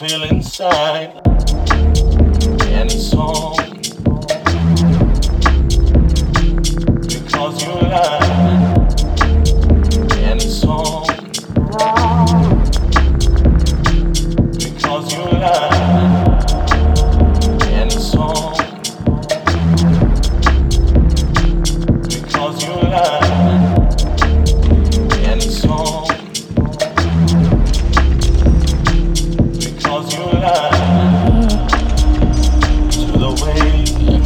feel inside, and it's all because you lie, and it's all because you lie, and it's all because you lie, and it's all because you lie to the way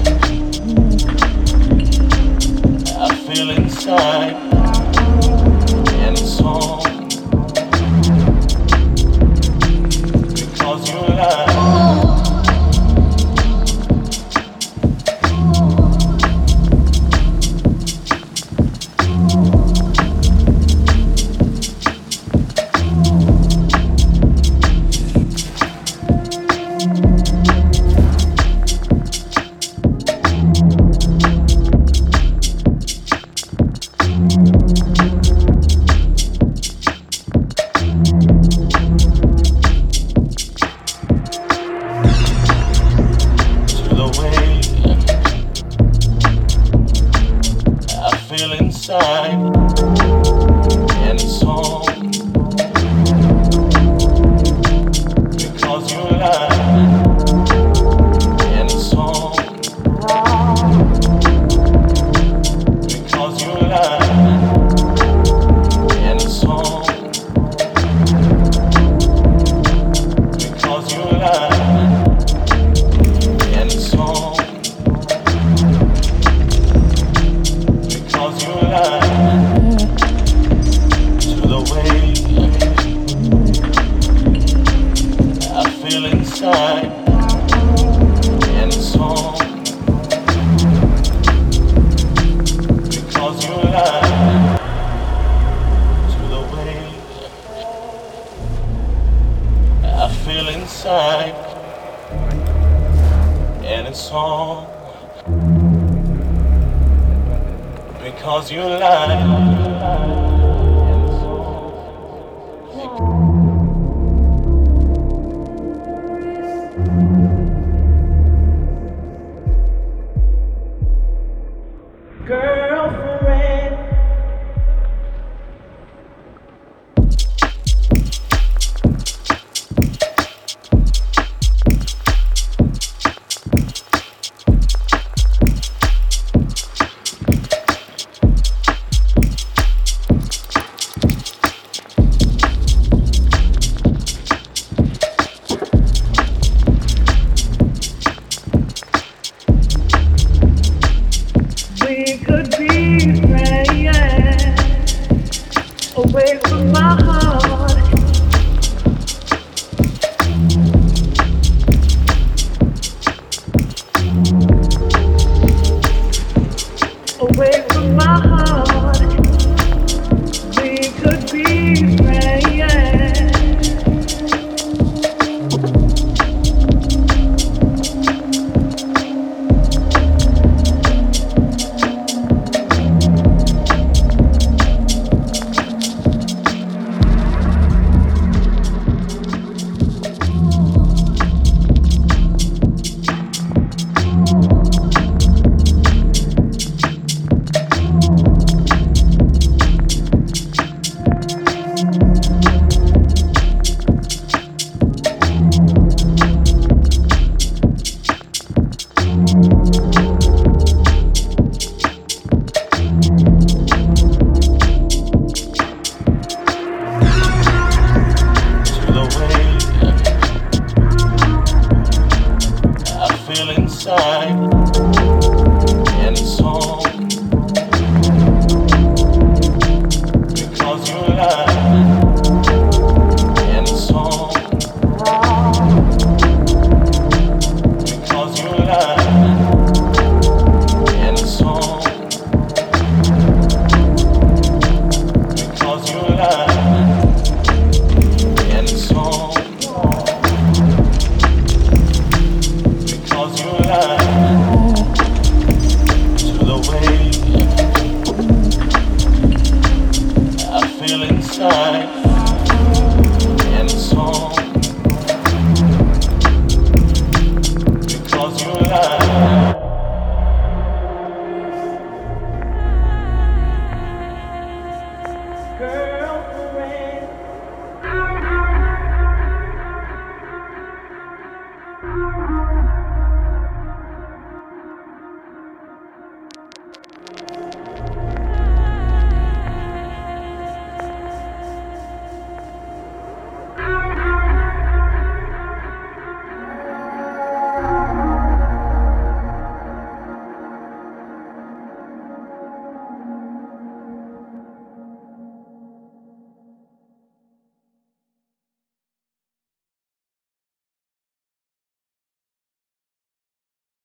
I feel inside, and it's all because you lie. Feel inside, and it's all because you lie, and it's all because you lie, and it's all because you lie, and it's all because you lie to the way I feel inside, and it's all because you lie to the way I feel inside, and it's all because you lie.